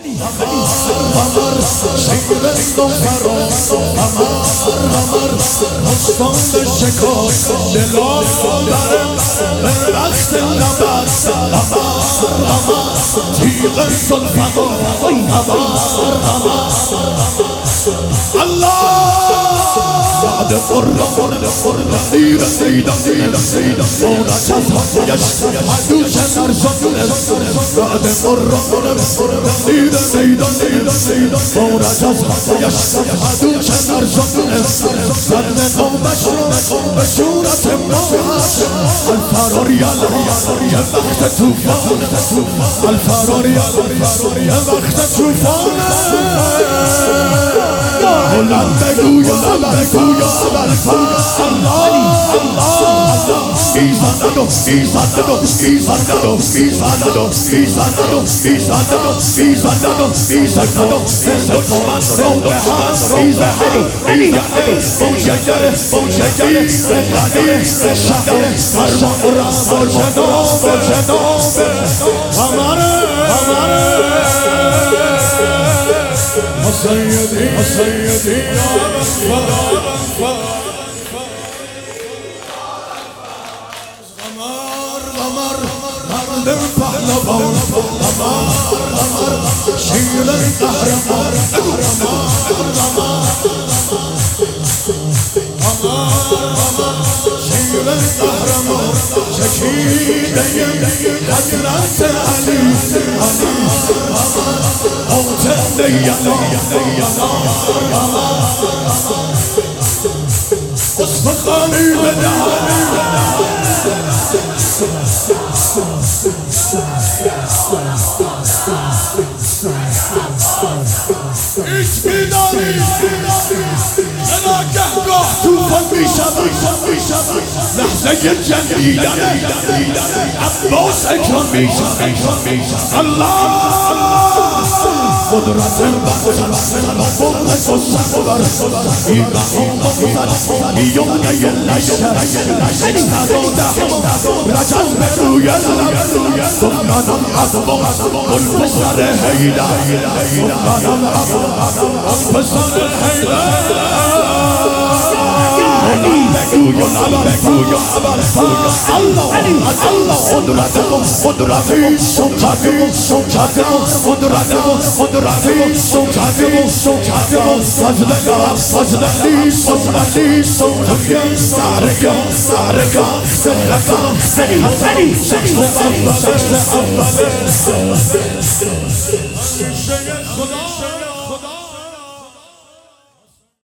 قمر شیر تو فراز قمر مستان شکار دلال برم به وقت نبرد قمر تیغ سلفقا قمر الله بعد قرد دیر سیدم مولا جزا یشهدو شنر شد بعد قرد دیر سیدم مولا جزا یشهدو شنر شد سرن قومش رو به شورت ماهش الفراری یه وقت توفان الفراری یه وقت توفان بلند بگو یا سيدي يا قمر مرد پهلوان قمر شیر قهرمان شیر قهرمان شکیده حضرت علی استخوانی ایش بیداری ناگهگاه توفان میشود لحظه جنگیدن عباس اکرام میشود الله قدرت رجل به روی سلطانم عباس پسر حیدر پسر حیدر خدا